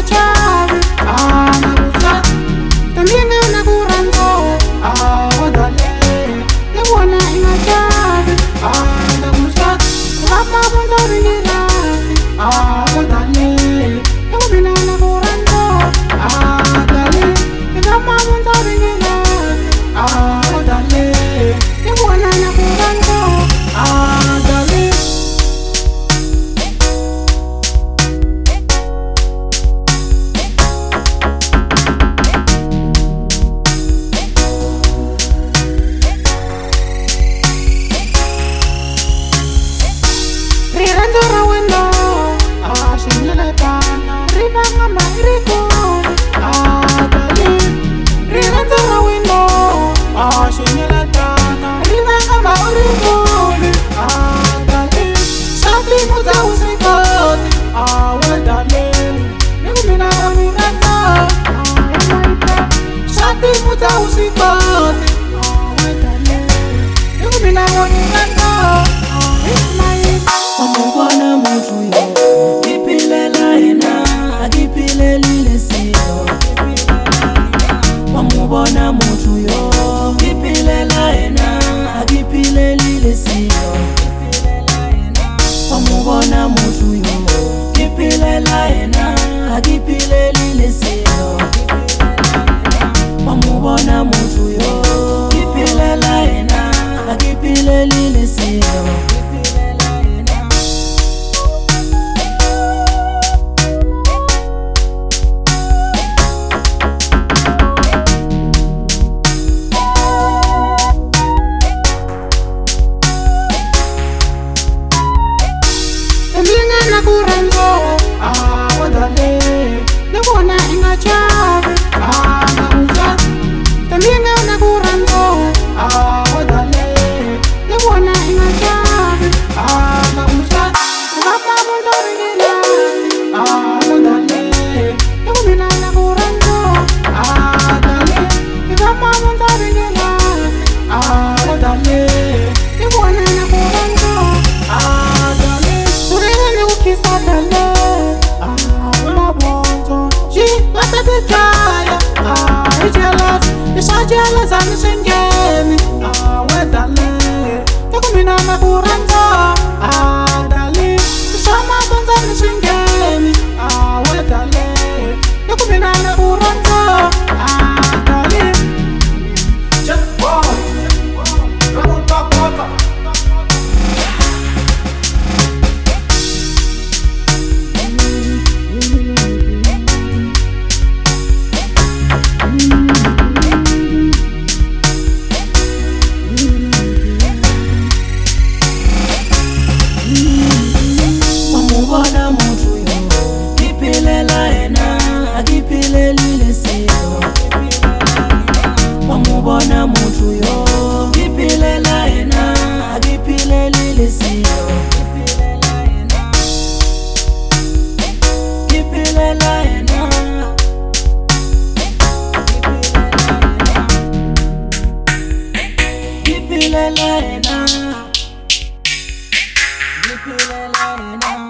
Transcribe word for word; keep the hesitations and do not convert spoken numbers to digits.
ingachavi anakuza tambinga nakuranzo awadale nebona ingachavi anakuza kama bondori nilasi awadale nebona nakuranzo awadale kama bondori nilasi awadale nebona nakuranzo awadale. Rirandora wendo, ah shinyele tana, rivanga mairikuri, ah dali. Rirandora wendo, ah shinyele tana, rivanga mairikuri, ah dali. Shati muza usikoti, ah wadale. Ningumina wamirata, ah wamaita. Shati muza usikoti, ah wadale. Ningumina wamirata, ah ismaita. Wamubona mutu yo, kipilela ena, akipileli lesio. Wamubona mutu yo, kipilela ena, akipileli lesio. Wamubona mutu yo, kipilela ena, akipileli lesio. Wamubona mutu yo, kipilela ena, akipileli lesio. Nakuranzo, ah wadale, nebona ingachavi, ah nakuza. Tambinga nakuranzo, ah wadale, nebona ingachavi, ah nakuza. Kama bondori nilasi, ah wadale, nebona nakuranzo, ah dale. Kama bondori nilasi, ah wadale, nebona nakuranzo, ah dale. Kisadale, ah, unabonzo. She got the kaya, ah, I jealous. It's so jealous, I'm singing. Ah, where dale, takumina nakuranzo. Ah, dale, it's so my bones, I'm singing. Ah, where dale, takumina nakuranzo. Ah, dale, just boy, roll top, top. Wamubona mutu yo, kipilela ena, akipileli lesio. Wamubona mutu yo, kipilela ena, akipileli lesio. Kipilela ena, kipilela ena, kipilela ena.